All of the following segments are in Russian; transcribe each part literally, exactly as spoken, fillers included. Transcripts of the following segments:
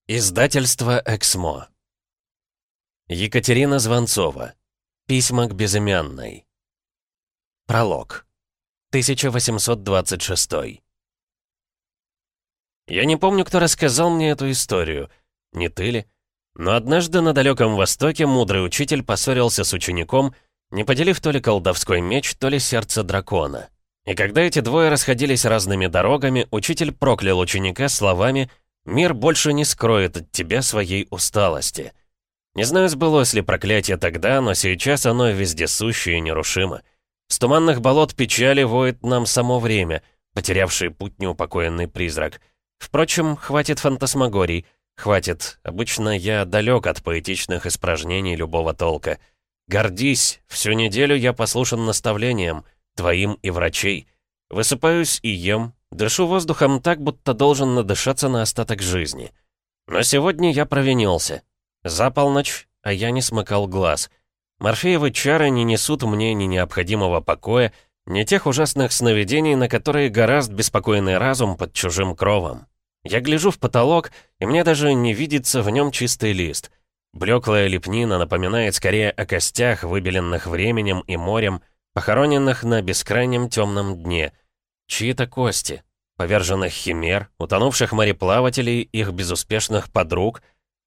Издательство «Эксмо». Екатерина Звонцова. Письма к безымянной. Пролог. тысяча восемьсот двадцать шестой. Я не помню, кто рассказал мне эту историю. Не ты ли? Но однажды на далеком Востоке мудрый учитель поссорился с учеником, не поделив то ли колдовской меч, то ли сердце дракона. И когда эти двое расходились разными дорогами, учитель проклял ученика словами: «Мир больше не скроет от тебя своей усталости». Не знаю, сбылось ли проклятие тогда, но сейчас оно вездесуще и нерушимо. С туманных болот печали воет нам само время, потерявший путь неупокоенный призрак. Впрочем, хватит фантасмагорий, хватит. Обычно я далек от поэтичных испражнений любого толка. Гордись, всю неделю я послушан наставлениям, твоим и врачей. Высыпаюсь и ем, дышу воздухом так, будто должен надышаться на остаток жизни. Но сегодня я провинился. За полночь, а я не смыкал глаз. Морфеевы чары не несут мне ни необходимого покоя, ни тех ужасных сновидений, на которые гораст беспокойный разум под чужим кровом. Я гляжу в потолок, и мне даже не видится в нем чистый лист. Блеклая лепнина напоминает скорее о костях, выбеленных временем и морем, похороненных на бескрайнем темном дне. Чьи-то кости, поверженных химер, утонувших мореплавателей, их безуспешных подруг.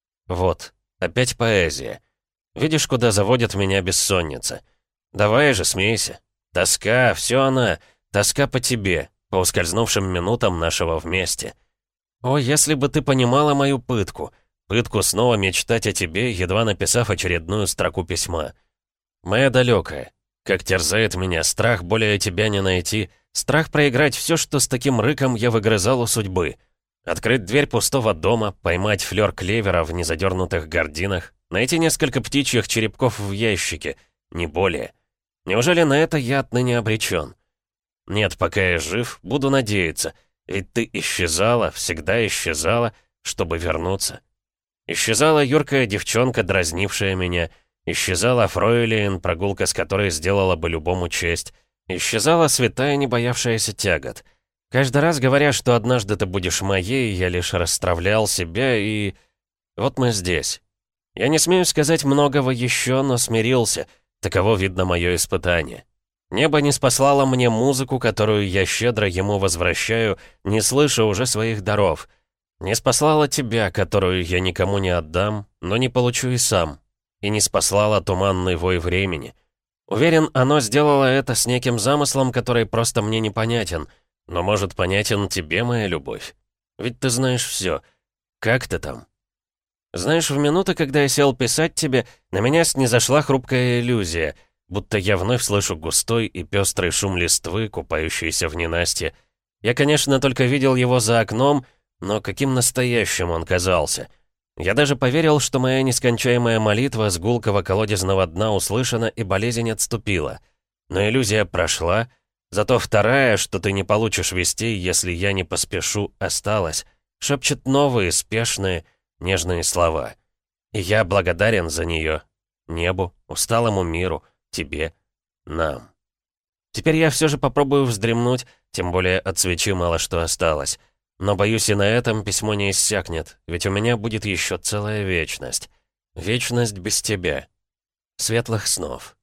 Вот, опять поэзия. Видишь, куда заводит меня бессонница? Давай же, смейся. Тоска, все она, тоска по тебе, по ускользнувшим минутам нашего вместе. О, если бы ты понимала мою пытку, пытку снова мечтать о тебе, едва написав очередную строку письма. Моя далекая, как терзает меня страх более тебя не найти, страх проиграть все, что с таким рыком я выгрызал у судьбы. Открыть дверь пустого дома, поймать флёр клевера в незадернутых гординах, найти несколько птичьих черепков в ящике, не более. Неужели на это я отныне обречен? Нет, пока я жив, буду надеяться, ведь ты исчезала, всегда исчезала, чтобы вернуться. Исчезала юркая девчонка, дразнившая меня, исчезала Фройлен, прогулка с которой сделала бы любому честь, исчезала святая, не боявшаяся тягот. Каждый раз говоря, что однажды ты будешь моей, я лишь расстравлял себя и... Вот мы здесь. Я не смею сказать многого еще, но смирился. Таково, видно, мое испытание. Небо не спаслало мне музыку, которую я щедро ему возвращаю, не слыша уже своих даров. Не спаслало тебя, которую я никому не отдам, но не получу и сам. И не спаслало туманный вой времени. Уверен, оно сделало это с неким замыслом, который просто мне непонятен. Но, может, понятен тебе, моя любовь. Ведь ты знаешь все. Как ты там? Знаешь, в минуты, когда я сел писать тебе, на меня снизошла хрупкая иллюзия, будто я вновь слышу густой и пестрый шум листвы, купающейся в ненастье. Я, конечно, только видел его за окном, но каким настоящим он казался. Я даже поверил, что моя нескончаемая молитва с гулкого колодезного дна услышана и болезнь отступила. Но иллюзия прошла, зато вторая, что ты не получишь вестей, если я не поспешу, осталась, шепчет новые, спешные, нежные слова. И я благодарен за нее. Небу, усталому миру, тебе, нам. Теперь я все же попробую вздремнуть, тем более от свечи мало что осталось. Но, боюсь, и на этом письмо не иссякнет, ведь у меня будет еще целая вечность. Вечность без тебя. Светлых снов.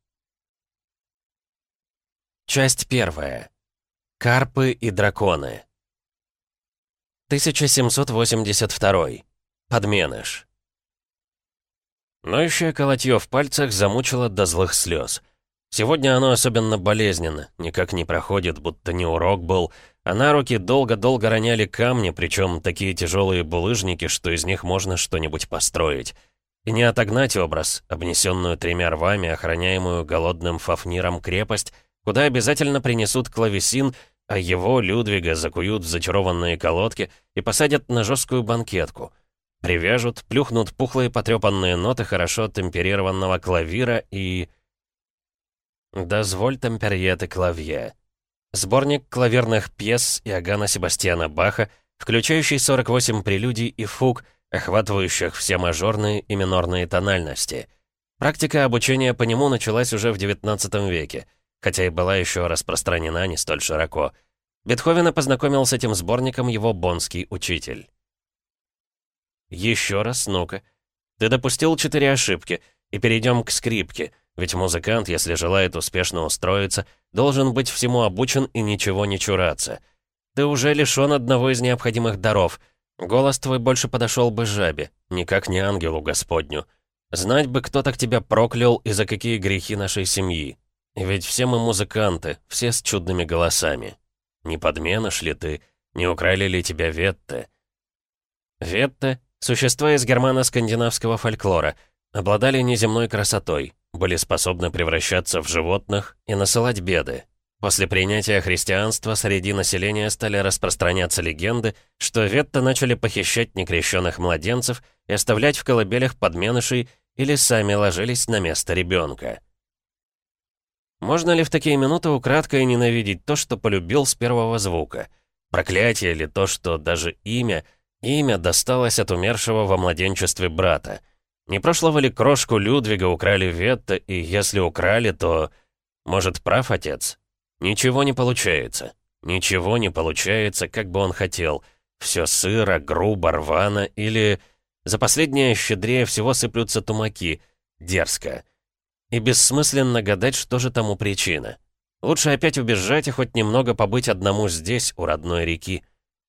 Часть первая. Карпы и драконы. тысяча семьсот восемьдесят второй. Подменыш. Ноющее колотье в пальцах замучило до злых слез. Сегодня оно особенно болезненно, никак не проходит, будто не урок был, а на руки долго-долго роняли камни, причем такие тяжелые булыжники, что из них можно что-нибудь построить. И не отогнать образ, обнесенную тремя рвами, охраняемую голодным фафниром крепость, куда обязательно принесут клавесин, а его, Людвига, закуют в зачарованные колодки и посадят на жесткую банкетку. Привяжут, плюхнут пухлые потрепанные ноты хорошо темперированного клавира и... «Дозволь темперьеты клавье». Сборник клаверных пьес Иоганна Себастьяна Баха, включающий сорок восемь прелюдий и фуг, охватывающих все мажорные и минорные тональности. Практика обучения по нему началась уже в девятнадцатом веке, хотя и была еще распространена не столь широко. Бетховена познакомил с этим сборником его боннский учитель. Еще раз, ну-ка. Ты допустил четыре ошибки, и перейдем к скрипке, ведь музыкант, если желает успешно устроиться, должен быть всему обучен и ничего не чураться. Ты уже лишён одного из необходимых даров. Голос твой больше подошел бы жабе, никак не ангелу Господню. Знать бы, кто так тебя проклял и за какие грехи нашей семьи. Ведь все мы музыканты, все с чудными голосами. Не подменыш ли ты? Не украли ли тебя ветты? Ветты — существа из германо-скандинавского фольклора, обладали неземной красотой, были способны превращаться в животных и насылать беды. После принятия христианства среди населения стали распространяться легенды, что ветты начали похищать некрещенных младенцев и оставлять в колыбелях подменышей или сами ложились на место ребенка. Можно ли в такие минуты украдкой ненавидеть то, что полюбил с первого звука? Проклятие ли то, что даже имя, имя досталось от умершего во младенчестве брата? Не прошлого ли крошку Людвига украли ветты, и если украли, то... Может, прав отец? Ничего не получается. Ничего не получается, как бы он хотел. Все сыро, грубо, рвано, или... За последнее щедрее всего сыплются тумаки. Дерзко. И бессмысленно гадать, что же тому причина. Лучше опять убежать и хоть немного побыть одному здесь, у родной реки.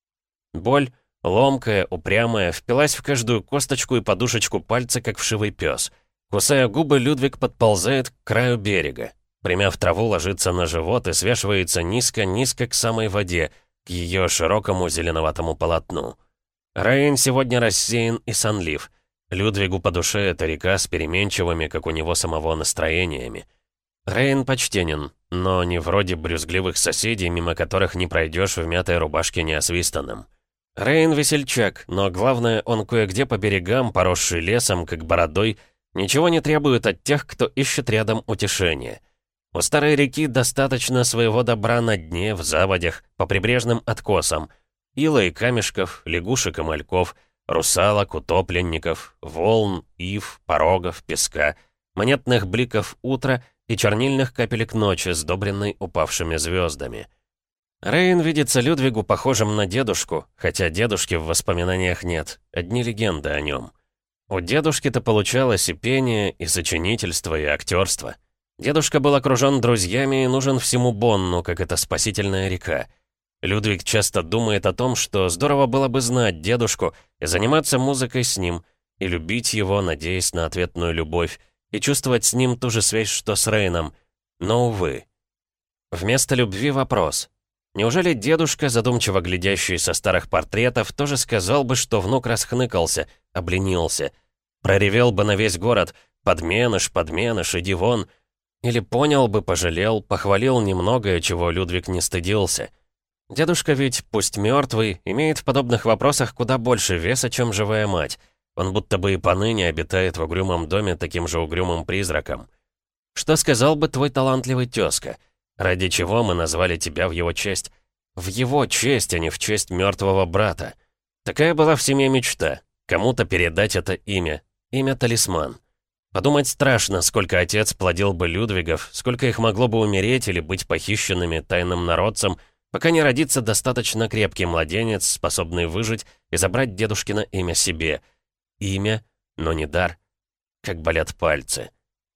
Боль, ломкая, упрямая, впилась в каждую косточку и подушечку пальца, как вшивый пес. Кусая губы, Людвиг подползает к краю берега. Примяв траву, ложится на живот и свешивается низко-низко к самой воде, к ее широкому зеленоватому полотну. Рейн сегодня рассеян и сонлив. Людвигу по душе эта река с переменчивыми, как у него самого, настроениями. Рейн почтенен, но не вроде брюзгливых соседей, мимо которых не пройдешь в мятой рубашке неосвистанным. Рейн весельчак, но главное, он кое-где по берегам, поросший лесом, как бородой, ничего не требует от тех, кто ищет рядом утешения. У старой реки достаточно своего добра на дне, в заводях, по прибрежным откосам. Ила и камешков, лягушек и мальков, русалок, утопленников, волн, ив, порогов, песка, монетных бликов утра и чернильных капелек ночи, сдобренной упавшими звездами. Рейн видится Людвигу похожим на дедушку, хотя дедушки в воспоминаниях нет, одни легенды о нем. У дедушки-то получалось и пение, и сочинительство, и актерство. Дедушка был окружен друзьями и нужен всему Бонну, как эта спасительная река. Людвиг часто думает о том, что здорово было бы знать дедушку и заниматься музыкой с ним, и любить его, надеясь на ответную любовь, и чувствовать с ним ту же связь, что с Рейном. Но, увы. Вместо любви вопрос. Неужели дедушка, задумчиво глядящий со старых портретов, тоже сказал бы, что внук расхныкался, обленился, проревел бы на весь город «Подменыш, подменыш, иди вон», или понял бы, пожалел, похвалил немногое, чего Людвиг не стыдился. Дедушка ведь, пусть мертвый, имеет в подобных вопросах куда больше веса, чем живая мать. Он будто бы и поныне обитает в угрюмом доме таким же угрюмым призраком. Что сказал бы твой талантливый тезка? Ради чего мы назвали тебя в его честь? В его честь, а не в честь мертвого брата. Такая была в семье мечта. Кому-то передать это имя. Имя-талисман. Подумать страшно, сколько отец плодил бы Людвигов, сколько их могло бы умереть или быть похищенными тайным народцем, пока не родится достаточно крепкий младенец, способный выжить и забрать дедушкино имя себе. Имя, но не дар. Как болят пальцы.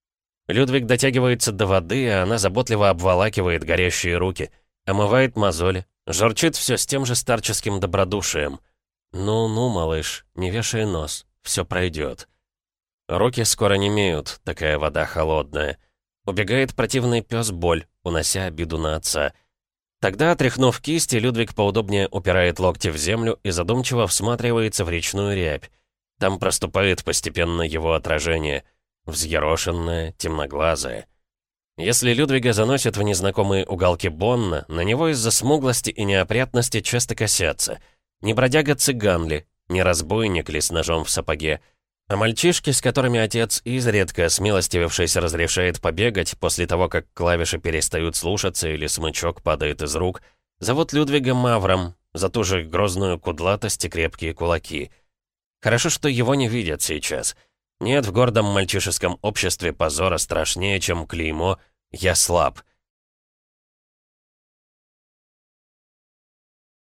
Людвиг дотягивается до воды, а она заботливо обволакивает горящие руки, омывает мозоли, журчит все с тем же старческим добродушием. «Ну-ну, малыш, не вешай нос, все пройдет». Руки скоро немеют, такая вода холодная. Убегает противный пес боль, унося обиду на отца. Тогда, отряхнув кисти, Людвиг поудобнее упирает локти в землю и задумчиво всматривается в речную рябь. Там проступает постепенно его отражение. Взъерошенное, темноглазое. Если Людвига заносят в незнакомые уголки Бонна, на него из-за смуглости и неопрятности часто косятся. Не бродяга-цыган ли, не разбойник ли с ножом в сапоге. А мальчишки, с которыми отец изредка, смилостивившись, разрешает побегать после того, как клавиши перестают слушаться или смычок падает из рук, зовут Людвига Мавром за ту же грозную кудлатость и крепкие кулаки. Хорошо, что его не видят сейчас. Нет в гордом мальчишеском обществе позора страшнее, чем клеймо «Я слаб».